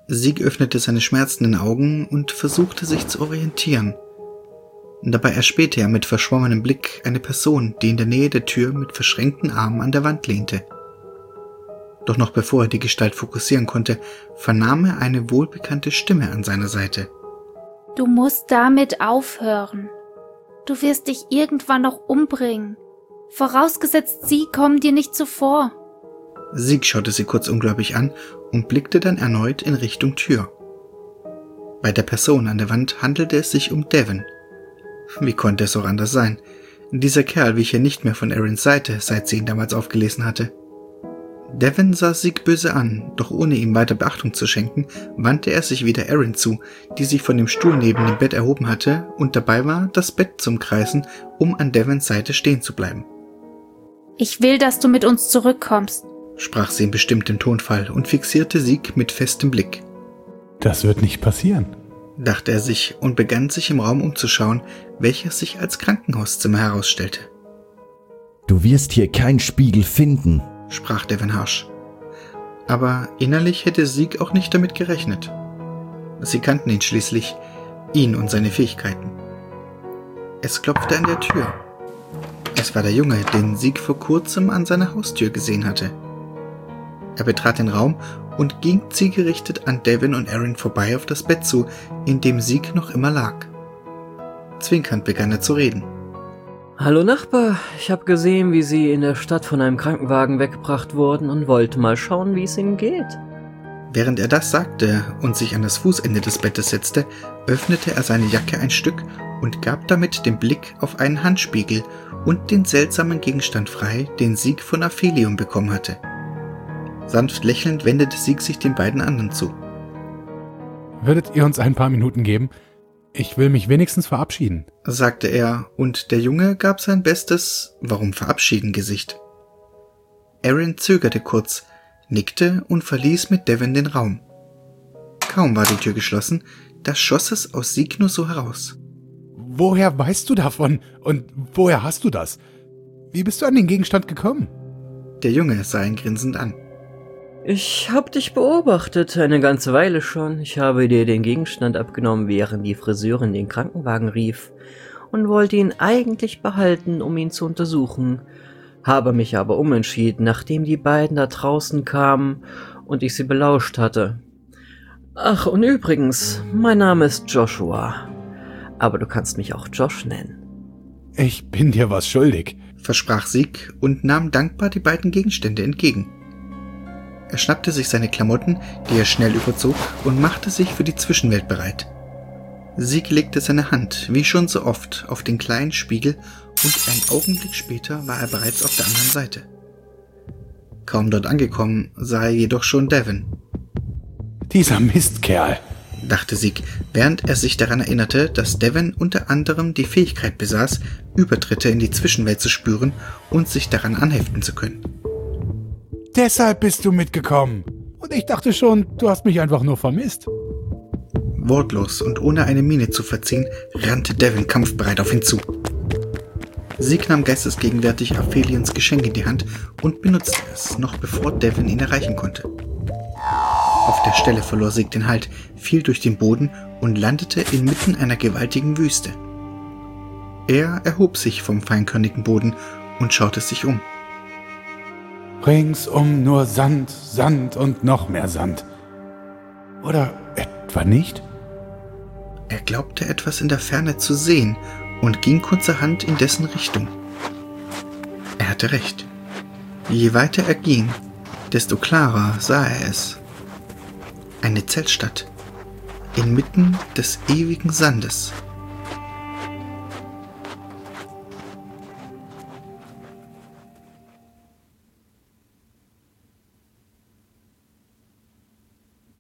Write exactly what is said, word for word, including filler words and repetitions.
Sieg öffnete seine schmerzenden Augen und versuchte sich zu orientieren. Dabei erspähte er mit verschwommenem Blick eine Person, die in der Nähe der Tür mit verschränkten Armen an der Wand lehnte. Doch noch bevor er die Gestalt fokussieren konnte, vernahm er eine wohlbekannte Stimme an seiner Seite. Du musst damit aufhören. Du wirst dich irgendwann noch umbringen. Vorausgesetzt, sie kommen dir nicht zuvor. Sieg schaute sie kurz ungläubig an und blickte dann erneut in Richtung Tür. Bei der Person an der Wand handelte es sich um Devon. Wie konnte es auch anders sein? Dieser Kerl wich ja nicht mehr von Erins Seite, seit sie ihn damals aufgelesen hatte. Devon sah Sieg böse an, doch ohne ihm weiter Beachtung zu schenken, wandte er sich wieder Erin zu, die sich von dem Stuhl neben dem Bett erhoben hatte und dabei war, das Bett zu umkreisen, um an Devons Seite stehen zu bleiben. Ich will, dass du mit uns zurückkommst, sprach sie in bestimmtem Tonfall und fixierte Sieg mit festem Blick. Das wird nicht passieren, dachte er sich und begann sich im Raum umzuschauen, welcher sich als Krankenhauszimmer herausstellte. Du wirst hier keinen Spiegel finden, sprach Devon harsch. Aber innerlich hätte Sieg auch nicht damit gerechnet. Sie kannten ihn schließlich, ihn und seine Fähigkeiten. Es klopfte an der Tür. Es war der Junge, den Sieg vor kurzem an seiner Haustür gesehen hatte. Er betrat den Raum und ging zielgerichtet an Devon und Erin vorbei auf das Bett zu, in dem Sieg noch immer lag. Zwinkernd begann er zu reden. Hallo Nachbar, ich habe gesehen, wie Sie in der Stadt von einem Krankenwagen weggebracht wurden und wollte mal schauen, wie es Ihnen geht. Während er das sagte und sich an das Fußende des Bettes setzte, öffnete er seine Jacke ein Stück und gab damit den Blick auf einen Handspiegel und den seltsamen Gegenstand frei, den Sieg von Aphelion bekommen hatte. Sanft lächelnd wendete Sieg sich den beiden anderen zu. Würdet ihr uns ein paar Minuten geben? Ich will mich wenigstens verabschieden, sagte er, und der Junge gab sein bestes Warum verabschieden Gesicht. Erin zögerte kurz, nickte und verließ mit Devon den Raum. Kaum war die Tür geschlossen, da schoss es aus Sieg nur so heraus. Woher weißt du davon? Und woher hast du das? Wie bist du an den Gegenstand gekommen? Der Junge sah ihn grinsend an. Ich hab dich beobachtet, eine ganze Weile schon. Ich habe dir den Gegenstand abgenommen, während die Friseurin den Krankenwagen rief und wollte ihn eigentlich behalten, um ihn zu untersuchen. Habe mich aber umentschieden, nachdem die beiden da draußen kamen und ich sie belauscht hatte. Ach, und übrigens, mein Name ist Joshua. Aber du kannst mich auch Josh nennen. Ich bin dir was schuldig, versprach Sieg und nahm dankbar die beiden Gegenstände entgegen. Er schnappte sich seine Klamotten, die er schnell überzog, und machte sich für die Zwischenwelt bereit. Sieg legte seine Hand, wie schon so oft, auf den kleinen Spiegel und einen Augenblick später war er bereits auf der anderen Seite. Kaum dort angekommen, sah er jedoch schon Devon. Dieser Mistkerl, dachte Sieg, während er sich daran erinnerte, dass Devon unter anderem die Fähigkeit besaß, Übertritte in die Zwischenwelt zu spüren und sich daran anheften zu können. Deshalb bist du mitgekommen. Und ich dachte schon, du hast mich einfach nur vermisst. Wortlos und ohne eine Miene zu verziehen, rannte Devon kampfbereit auf ihn zu. Sieg nahm geistesgegenwärtig Aphelions Geschenk in die Hand und benutzte es, noch bevor Devon ihn erreichen konnte. Auf der Stelle verlor Sieg den Halt, fiel durch den Boden und landete inmitten einer gewaltigen Wüste. Er erhob sich vom feinkörnigen Boden und schaute sich um. Ringsum nur Sand, Sand und noch mehr Sand. Oder etwa nicht? Er glaubte etwas in der Ferne zu sehen und ging kurzerhand in dessen Richtung. Er hatte recht. Je weiter er ging, desto klarer sah er es. Eine Zeltstadt, inmitten des ewigen Sandes.